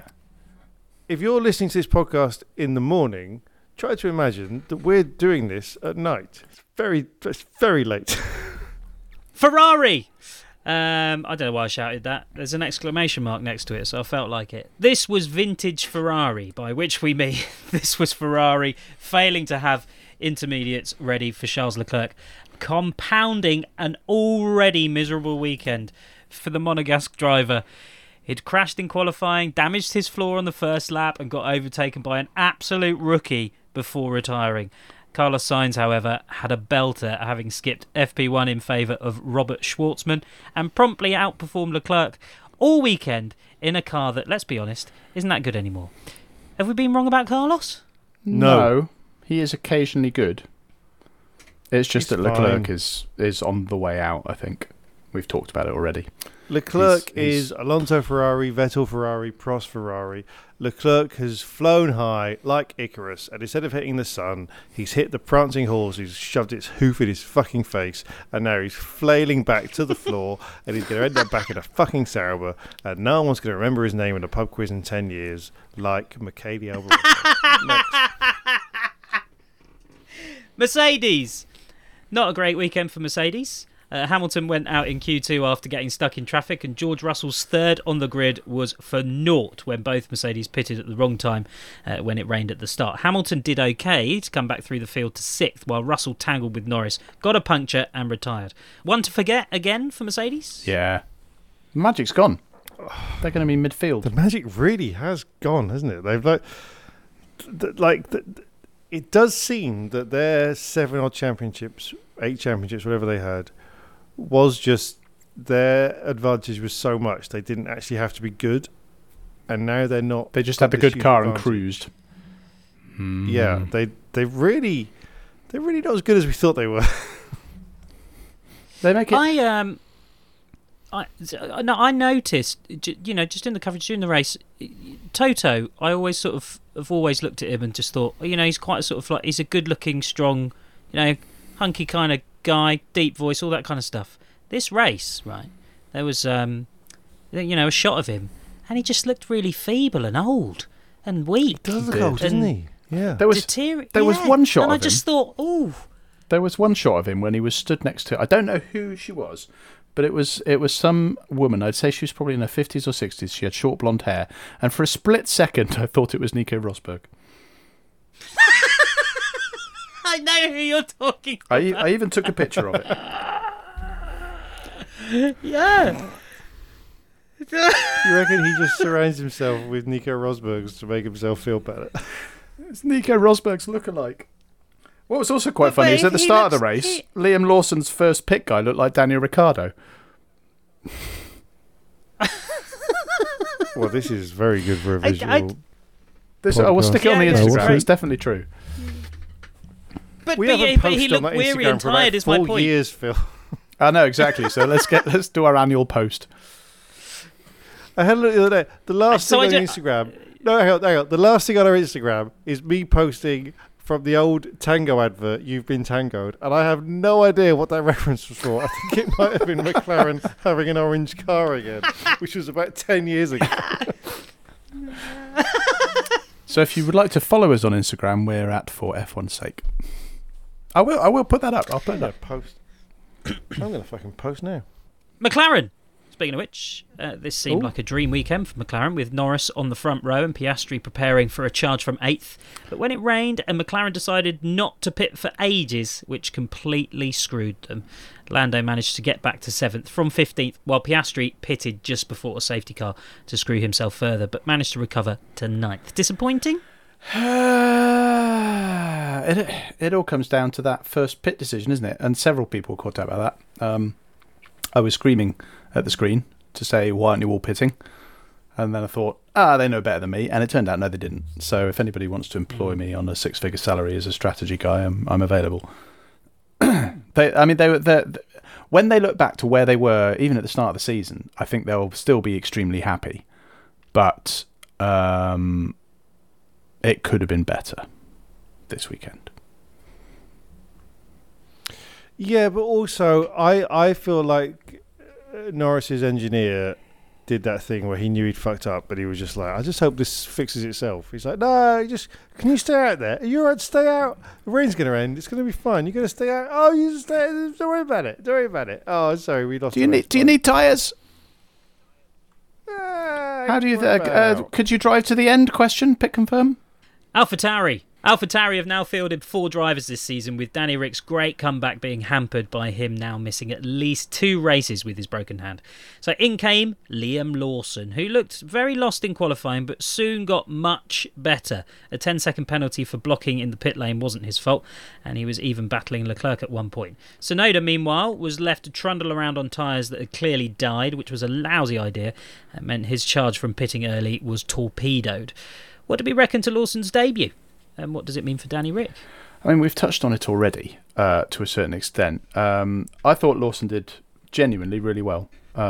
If you're listening to this podcast in the morning, try to imagine that we're doing this at night. It's very late. Ferrari! I don't know why I shouted that. There's an exclamation mark next to it, so I felt like it. This was vintage Ferrari, by which we mean this was Ferrari failing to have intermediates ready for Charles Leclerc, compounding an already miserable weekend for the Monegasque driver. He'd crashed in qualifying, damaged his floor on the first lap, and got overtaken by an absolute rookie before retiring. Carlos Sainz, however, had a belter, having skipped FP1 in favour of Robert Schwartzman, and promptly outperformed Leclerc all weekend in a car that, let's be honest, isn't that good anymore. Have we been wrong about Carlos? No. He is occasionally good. It's just He's that Leclerc fine. is on the way out, I think. We've talked about it already. Leclerc is Alonso Ferrari, Vettel Ferrari, Prost Ferrari. Leclerc has flown high like Icarus, and instead of hitting the sun, he's hit the prancing horse who's shoved its hoof in his fucking face, and now he's flailing back to the floor, and he's going to end up back in a fucking Sauber, and no one's going to remember his name in a pub quiz in 10 years, like Michele Alboreto. Next. Mercedes! Not a great weekend for Mercedes. Hamilton went out in Q2 after getting stuck in traffic, and George Russell's third on the grid was for naught when both Mercedes pitted at the wrong time when it rained at the start. Hamilton did okay to come back through the field to sixth, while Russell tangled with Norris, got a puncture and retired. One to forget again for Mercedes? Yeah. Magic's gone. They're going to be midfield. The magic really has gone, hasn't it? They've it does seem that their 7-odd championships, 8 championships, whatever they had, was just their advantage was so much they didn't actually have to be good, and now they're not. They just had the good car and cruised. Yeah, they're really not as good as we thought they were. They make it. I noticed, just in the coverage during the race, Toto, I always sort of have always looked at him and just thought, he's quite a sort of like, he's a good-looking, strong, hunky kind of guy, deep voice, all that kind of stuff. This race, right, there was, a shot of him, and he just looked really feeble and old and weak. He does look old, doesn't he? Yeah. There was one shot of him. And I just thought, ooh. There was one shot of him when he was stood next to, I don't know who she was, but it was some woman. I'd say she was probably in her 50s or 60s. She had short blonde hair, and for a split second, I thought it was Nico Rosberg. I know who you're talking about. I even took a picture of it. Yeah. You reckon he just surrounds himself with Nico Rosbergs to make himself feel better? It's Nico Rosberg's lookalike. What was also quite funny is at the start of the race, Liam Lawson's first pit guy looked like Daniel Ricciardo. Well, this is very good for a visual. I will stick it on the Instagram. It's definitely true. But we haven't posted he looked on that weary Instagram and for about tired, is my 4 point. years, Phil. I know, exactly. So let's do our annual post. I had a look the other day. The last thing on Instagram. No, hang on. The last thing on our Instagram is me posting from the old Tango advert, "You've been tangoed," and I have no idea what that reference was for. I think it might have been McLaren having an orange car again, which was about 10 years ago. So if you would like to follow us on Instagram, we're at For F1's Sake. I will put that up. I'll put that up. Post. I'm going to fucking post now. McLaren. Speaking of which, this seemed like a dream weekend for McLaren, with Norris on the front row and Piastri preparing for a charge from 8th. But when it rained and McLaren decided not to pit for ages, which completely screwed them, Lando managed to get back to 7th from 15th, while Piastri pitted just before a safety car to screw himself further, but managed to recover to 9th. Disappointing? It all comes down to that first pit decision, isn't it? And several people caught out about that. I was screaming at the screen to say, why aren't you all pitting? And then I thought, they know better than me. And it turned out, no, they didn't. So if anybody wants to employ me on a 6-figure salary as a strategy guy, I'm available. They were when they look back to where they were, even at the start of the season, I think they'll still be extremely happy. But it could have been better this weekend. Yeah, but also I feel like Norris's engineer did that thing where he knew he'd fucked up, but he was just like, I just hope this fixes itself. He's like, no, can you stay out there? Are you all right to stay out? The rain's going to end. It's going to be fine. You're going to stay out? Oh, you just stay. Don't worry about it. Don't worry about it. Oh, sorry, we lost. Do you need tyres? How do you could you drive to the end? Question. Pick confirm. AlphaTauri have now fielded 4 drivers this season, with Danny Rick's great comeback being hampered by him now missing at least 2 races with his broken hand. So in came Liam Lawson, who looked very lost in qualifying but soon got much better. A 10-second penalty for blocking in the pit lane wasn't his fault, and he was even battling Leclerc at one point. Tsunoda, meanwhile, was left to trundle around on tyres that had clearly died, which was a lousy idea. It meant his charge from pitting early was torpedoed. What do we reckon to Lawson's debut? And what does it mean for Danny Rick? I mean, we've touched on it already to a certain extent. I thought Lawson did genuinely really well.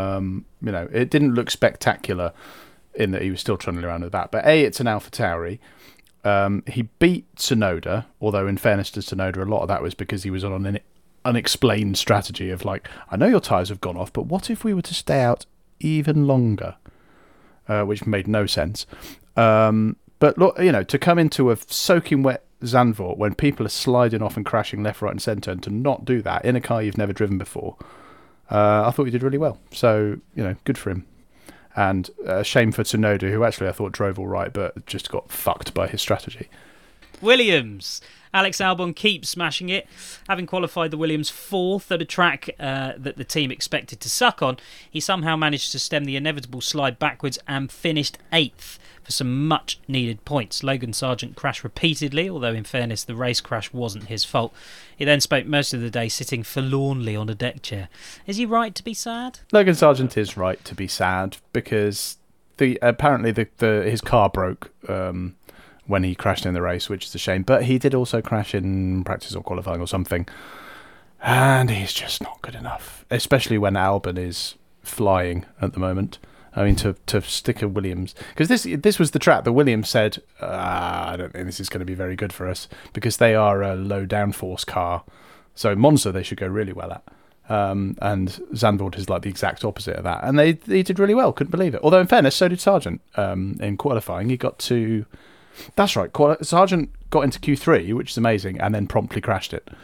It didn't look spectacular in that he was still trundling around with that. But it's an AlphaTauri. He beat Tsunoda, although in fairness to Tsunoda, a lot of that was because he was on an unexplained strategy of like, I know your tyres have gone off, but what if we were to stay out even longer? Which made no sense. But look, to come into a soaking wet Zandvoort when people are sliding off and crashing left, right and centre, and to not do that in a car you've never driven before, I thought he did really well. So, good for him. And shame for Tsunoda, who actually I thought drove all right, but just got fucked by his strategy. Williams. Alex Albon keeps smashing it. Having qualified the Williams 4th at a track that the team expected to suck on, he somehow managed to stem the inevitable slide backwards and finished 8th for some much needed points. Logan Sargent crashed repeatedly, although in fairness the race crash wasn't his fault. He then spent most of the day sitting forlornly on a deck chair. Is he right to be sad? Logan Sargent is right to be sad because apparently his car broke when he crashed in the race, which is a shame. But he did also crash in practice or qualifying or something. And he's just not good enough, especially when Albon is flying at the moment. I mean, to stick a Williams... Because this was the track that Williams said, I don't think this is going to be very good for us, because they are a low downforce car. So Monza they should go really well at. And Zandvoort is like the exact opposite of that. And they did really well, couldn't believe it. Although in fairness, so did Sargent in qualifying. He got to... That's right, Sargent got into Q3, which is amazing, and then promptly crashed it.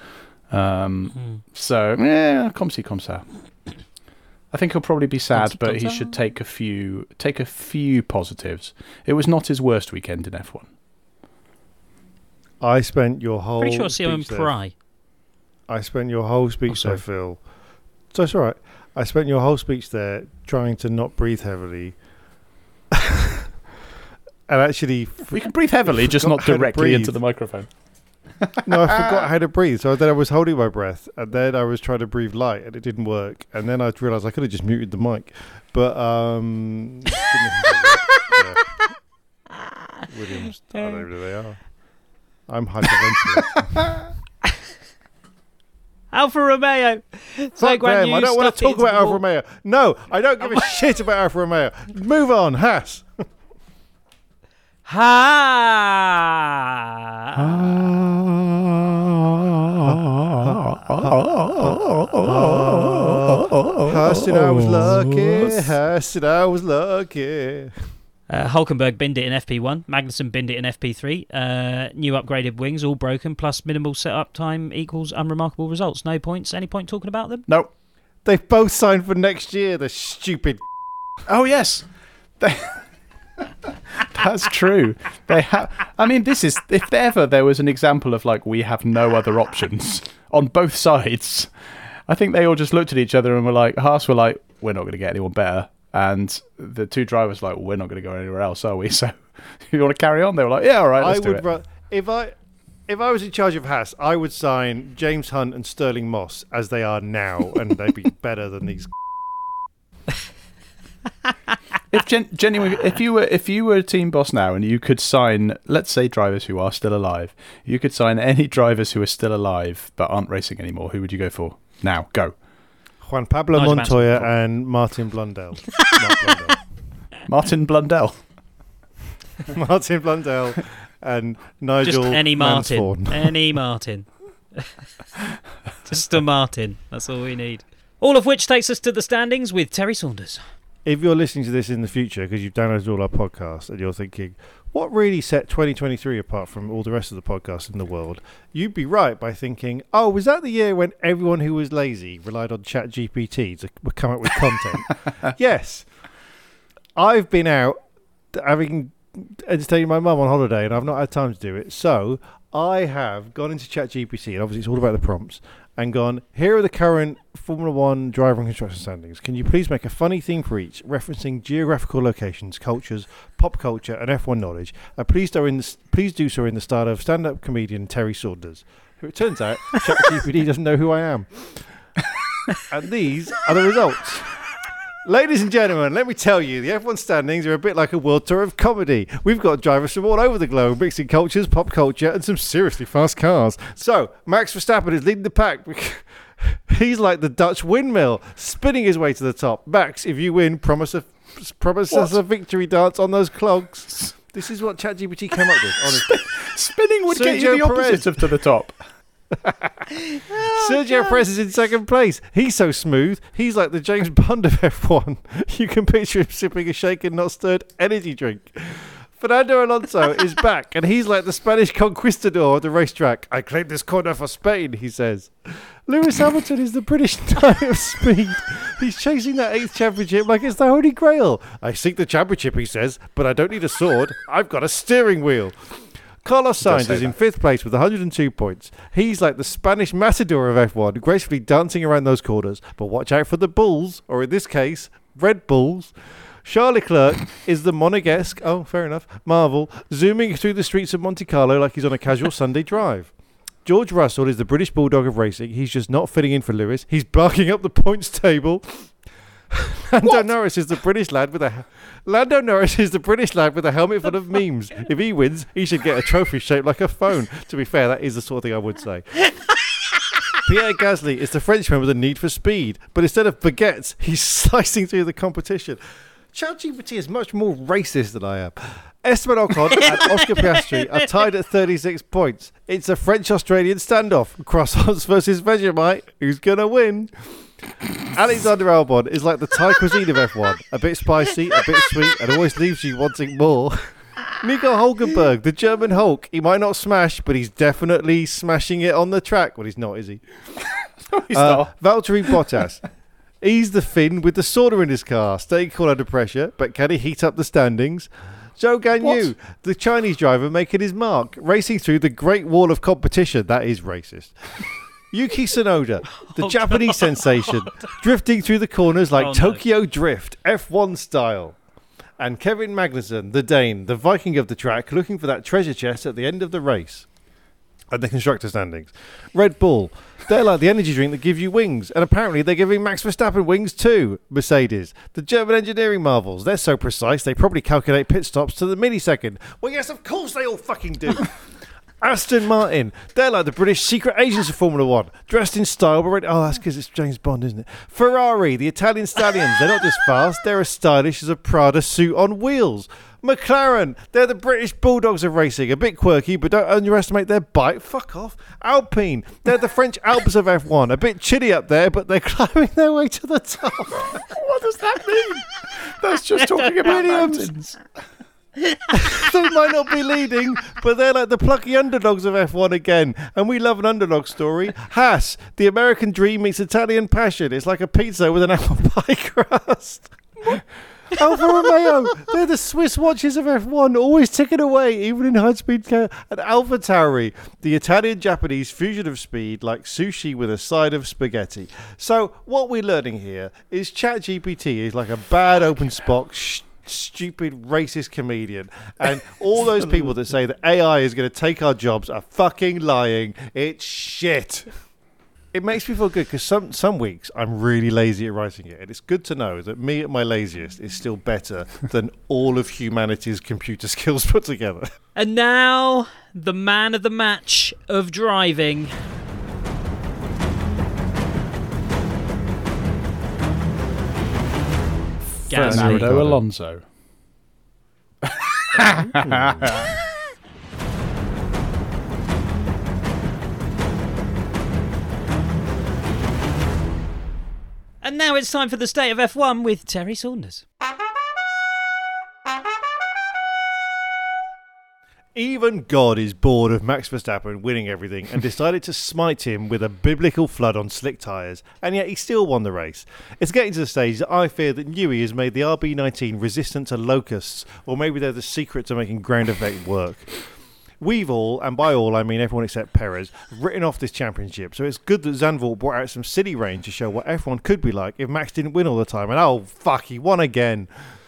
So, comme ci, comme ça. I think he'll probably be sad, but he should take a few positives. It was not his worst weekend in F1. I spent your whole... Pretty sure I'll see him pry. I spent your whole speech there, Phil. So it's all right. I spent your whole speech there trying to not breathe heavily. And actually... We can breathe heavily, just not directly into the microphone. No, I forgot how to breathe. So then I was holding my breath, and then I was trying to breathe light, and it didn't work. And then I realised I could have just muted the mic. But, Williams, I don't know who they are. I'm hyperventilating. Alfa Romeo. Fuck them. I don't want to talk about Alfa Romeo. No, I don't give a shit about Alfa Romeo. Move on, Haas. Haas said I was lucky. Haas said I was lucky. Hulkenberg binned it in FP1. Magnussen binned it in FP3. New upgraded wings, all broken, plus minimal setup time equals unremarkable results. No points. Any point talking about them? Nope. They've both signed for next year. They're stupid. Oh yes, that's true. They have. I mean, this is if ever there was an example of like we have no other options on both sides. I think they all just looked at each other and were like, Haas were like, we're not going to get anyone better, and the two drivers were like, well, we're not going to go anywhere else, are we? So you want to carry on? They were like, yeah, all right, let's do it. If I was in charge of Haas, I would sign James Hunt and Sterling Moss as they are now, and they'd be better than these. If genuinely, if you were a team boss now and you could sign, let's say, drivers who are still alive, you could sign any drivers who are still alive but aren't racing anymore. Who would you go for? Now, go. Juan Pablo Montoya and Martin Blundell. Martin Blundell. Martin Blundell and Nigel. Just any Martin. Mansfield. Any Martin. Just a Martin. That's all we need. All of which takes us to the standings with Terry Saunders. If you're listening to this in the future because you've downloaded all our podcasts and you're thinking, what really set 2023 apart from all the rest of the podcasts in the world? You'd be right by thinking, oh, was that the year when everyone who was lazy relied on ChatGPT to come up with content? Yes. I've been out having entertained my mum on holiday and I've not had time to do it. So I have gone into ChatGPT, and obviously it's all about the prompts, and gone, here are the current Formula One driver and construction standings. Can you please make a funny theme for each, referencing geographical locations, cultures, pop culture, and F1 knowledge? And please do so in the style of stand-up comedian Terry Saunders, who it turns out ChatGPT doesn't know who I am. And these are the results. Ladies and gentlemen, let me tell you, the F1 standings are a bit like a world tour of comedy. We've got drivers from all over the globe, mixing cultures, pop culture, and some seriously fast cars. So, Max Verstappen is leading the pack. He's like the Dutch windmill, spinning his way to the top. Max, if you win, promise us a victory dance on those clogs. This is what ChatGPT came up with, honestly. Spinning would get you the opposite of to the top. Sergio Perez is in second place. He's so smooth. He's like the James Bond of F1. You can picture him sipping a shaken, not stirred energy drink. Fernando Alonso is back, and he's like the Spanish conquistador of the racetrack. I claim this corner for Spain, he says. Lewis Hamilton is the British Knight of Speed. He's chasing that 8th championship like it's the Holy Grail. I seek the championship, he says, but I don't need a sword. I've got a steering wheel. Carlos Sainz is in 5th place with 102 points. He's like the Spanish matador of F1, gracefully dancing around those corners. But watch out for the bulls, or in this case, Red Bulls. Charles Leclerc is the Monegasque, Marvel, zooming through the streets of Monte Carlo like he's on a casual Sunday drive. George Russell is the British bulldog of racing. He's just not fitting in for Lewis. He's barking up the points table. Lando Norris is the British lad with a helmet full of memes. If he wins, he should get a trophy shaped like a phone. To be fair, that is the sort of thing I would say. Pierre Gasly is the Frenchman with a need for speed, but instead of baguettes, he's slicing through the competition. ChatGPT is much more racist than I am. Esteban Ocon and Oscar Piastri are tied at 36 points. It's a French-Australian standoff. Croissants versus Vegemite. Who's gonna win? Alexander Albon is like the Thai cuisine of F1. A bit spicy, a bit sweet, and always leaves you wanting more. Nico Hulkenberg, the German Hulk. He might not smash, but he's definitely smashing it on the track. Well, he's not, is he? No, he's not. Valtteri Bottas. He's the Finn with the sauna in his car, staying cool under pressure, but can he heat up the standings? Zhou Ganyu, the Chinese driver making his mark, racing through the Great Wall of Competition. That is racist. Yuki Tsunoda, the Japanese sensation, drifting through the corners like Tokyo Drift, F1 style. And Kevin Magnussen, the Dane, the Viking of the track, looking for that treasure chest at the end of the race. And the constructor standings. Red Bull, they're like the energy drink that gives you wings. And apparently they're giving Max Verstappen wings too. Mercedes, the German engineering marvels. They're so precise, they probably calculate pit stops to the millisecond. Well, yes, of course they all fucking do. Aston Martin, they're like the British secret agents of Formula One, dressed in style, but ready. Oh, that's because it's James Bond, isn't it? Ferrari, the Italian stallions, they're not just fast, they're as stylish as a Prada suit on wheels. McLaren, they're the British bulldogs of racing, a bit quirky, but don't underestimate their bite. Fuck off. Alpine, they're the French Alps of F1, a bit chilly up there, but they're climbing their way to the top. What does that mean? That's just talking about mountains. They might not be leading, but they're like the plucky underdogs of F1 again. And we love an underdog story. Haas, the American dream meets Italian passion. It's like a pizza with an apple pie crust. Alfa Romeo, they're the Swiss watches of F1, always ticking away, even in high-speed car. And AlphaTauri, the Italian-Japanese fusion of speed, like sushi with a side of spaghetti. So what we're learning here is ChatGPT is like a bad open spot, stupid racist comedian, and all those people that say that AI is going to take our jobs are fucking lying. It's shit. It makes me feel good because some weeks I'm really lazy at writing it, and it's good to know that me at my laziest is still better than all of humanity's computer skills put together. And now, the man of the match of driving. Fernando Alonso. And now it's time for the State of F1 with Terry Saunders. Even God is bored of Max Verstappen winning everything and decided to smite him with a biblical flood on slick tyres, and yet he still won the race. It's getting to the stage that I fear that Newey has made the RB19 resistant to locusts, or maybe they're the secret to making ground effect work. We've all, and by all I mean everyone except Perez, written off this championship, so it's good that Zandvoort brought out some city range to show what F1 could be like if Max didn't win all the time, and oh fuck, he won again.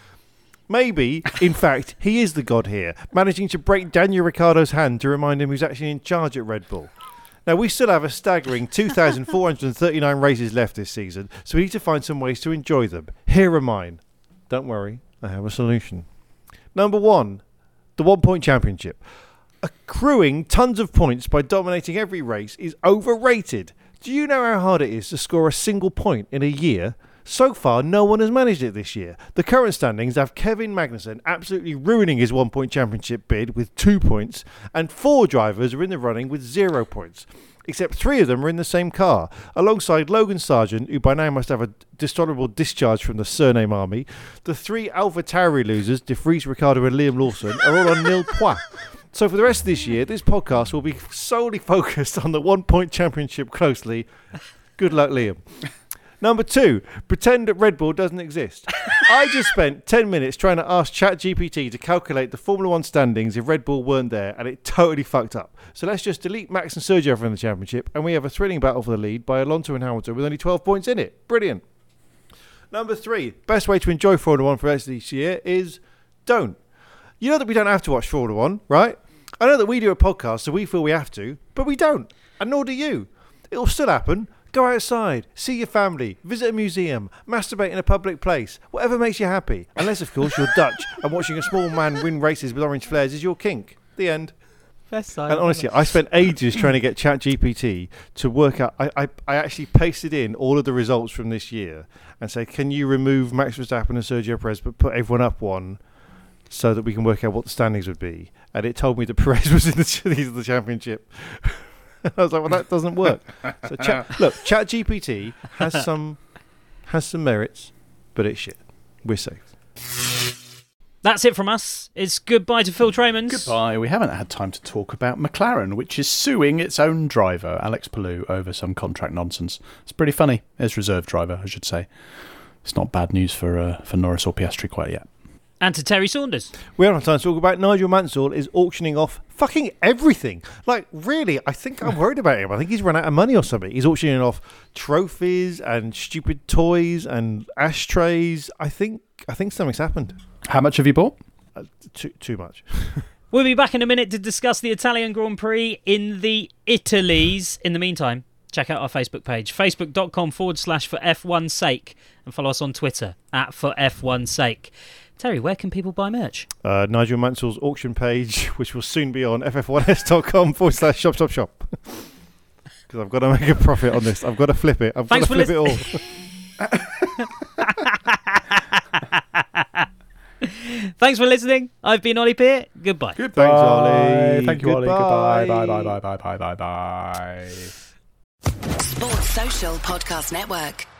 Maybe, in fact, he is the god here, managing to break Daniel Ricciardo's hand to remind him who's actually in charge at Red Bull. Now, we still have a staggering 2,439 races left this season, so we need to find some ways to enjoy them. Here are mine. Don't worry, I have a solution. Number 1, the 1 Point Championship. Accruing tons of points by dominating every race is overrated. Do you know how hard it is to score a single point in a year? So far, no one has managed it this year. The current standings have Kevin Magnussen absolutely ruining his 1 Point Championship bid with 2 points, and 4 drivers are in the running with 0 points. Except 3 of them are in the same car, alongside Logan Sargent, who by now must have a dishonourable discharge from the surname army. The 3 AlphaTauri losers, De Vries, Ricciardo and Liam Lawson, are all on nil points. So for the rest of this year, this podcast will be solely focused on the 1 Point Championship closely. Good luck, Liam. Number 2, pretend that Red Bull doesn't exist. I just spent 10 minutes trying to ask ChatGPT to calculate the Formula 1 standings if Red Bull weren't there, and it totally fucked up. So let's just delete Max and Sergio from the championship, and we have a thrilling battle for the lead by Alonso and Hamilton with only 12 points in it. Brilliant. Number 3, best way to enjoy Formula 1 for the rest of this year is don't. You know that we don't have to watch Formula 1, right? I know that we do a podcast, so we feel we have to, but we don't, and nor do you. It'll still happen. Go outside, see your family, visit a museum, masturbate in a public place, whatever makes you happy. Unless, of course, you're Dutch and watching a small man win races with orange flares is your kink. The end. And honestly, I spent ages trying to get ChatGPT to work out. I actually pasted in all of the results from this year and say, can you remove Max Verstappen and Sergio Perez but put everyone up one so that we can work out what the standings would be? And it told me that Perez was in the championship. I was like, well, that doesn't work. So ChatGPT has some merits, but it's shit. We're safe. That's it from us. It's goodbye to Phil Traemans. Goodbye. We haven't had time to talk about McLaren, which is suing its own driver, Alex Palou, over some contract nonsense. It's pretty funny. As reserve driver, I should say. It's not bad news for Norris or Piastri quite yet. And to Terry Saunders. We don't have time to talk about Nigel Mansell is auctioning off fucking everything. Like, really, I think I'm worried about him. I think he's run out of money or something. He's auctioning off trophies and stupid toys and ashtrays. I think something's happened. How much have you bought? Too much. We'll be back in a minute to discuss the Italian Grand Prix in the Italies. In the meantime, check out our Facebook page, facebook.com/for F1's sake, and follow us on Twitter @for F1's sake. Terry, where can people buy merch? Nigel Mansell's auction page, which will soon be on ff1s.com/shop. Because I've got to make a profit on this. I've got to flip it. I've got to flip it all. Thanks for listening. I've been Ollie Peart. Goodbye. Goodbye. Thanks, Ollie. Thank you, Ollie. Goodbye. Goodbye. Bye. Sports Social Podcast Network.